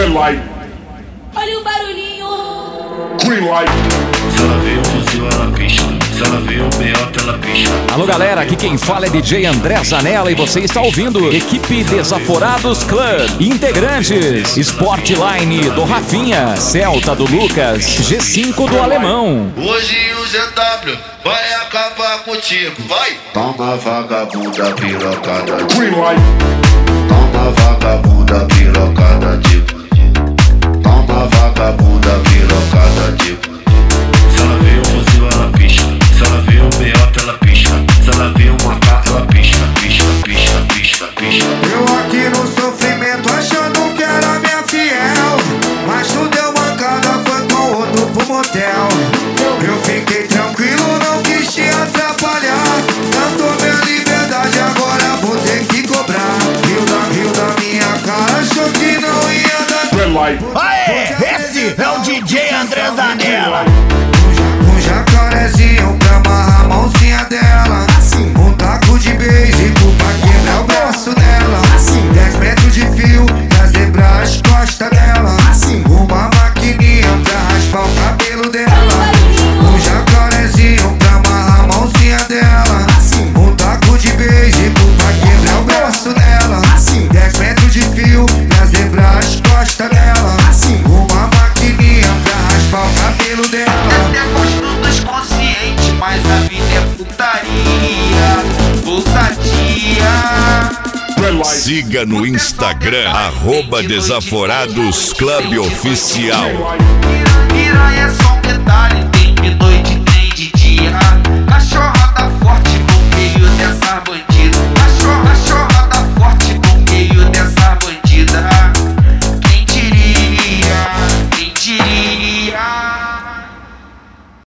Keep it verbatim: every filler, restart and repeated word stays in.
Red light. Olha o barulhinho. Green light. Se ela vê o fuzil, ela picha. Se ela vê o meiota, ela picha. Alô galera, aqui quem fala é D J André Zanella e você está ouvindo Equipe Desaforados Club. Integrantes: Sportline do Rafinha, Celta do Lucas, G cinco do Alemão. Hoje o Z W vai acabar contigo, vai! Toma vagabunda pirocada de Green light. Toma vagabunda pirocada de Toma vagabunda pirocada de Se ela vê o fuzil, ela picha. Se ela vê o meiota, ela picha. Se ela vê uma carta, ela picha, picha, picha, picha, picha. Eu aqui no sofrimento achando que era minha fiel, mas tu deu mancada, foi com outro pro motel. Eu fiquei tranquilo, não quis te atrapalhar. Cantou minha liberdade, agora vou ter que cobrar. Rio da, rio da minha cara, achou que não ia dar. Red light. Aê, esse é o D J André Zanella. Um jacarezinho pra amarrar a mãozinha dela. Um taco de beijo pra quebrar o braço dela. Dez metros de fio pra zebrar as costas dela. Uma maquininha pra raspar o cabelo dela. Um jacarezinho pra amarrar a mãozinha dela. Um taco de beijo pra quebrar o braço dela. Dez metros de fio pra zebrar as costas dela. Uma maquininha pra raspar o cabelo dela. Consciente, mas a vida é putaria, ousadia. Siga no Instagram, arroba Desaforados Clube Oficial. Piranha é só um detalhe, tem de noite, tem de dia. Cachorrada forte no meio dessa bandida. Cachorra, cachorrada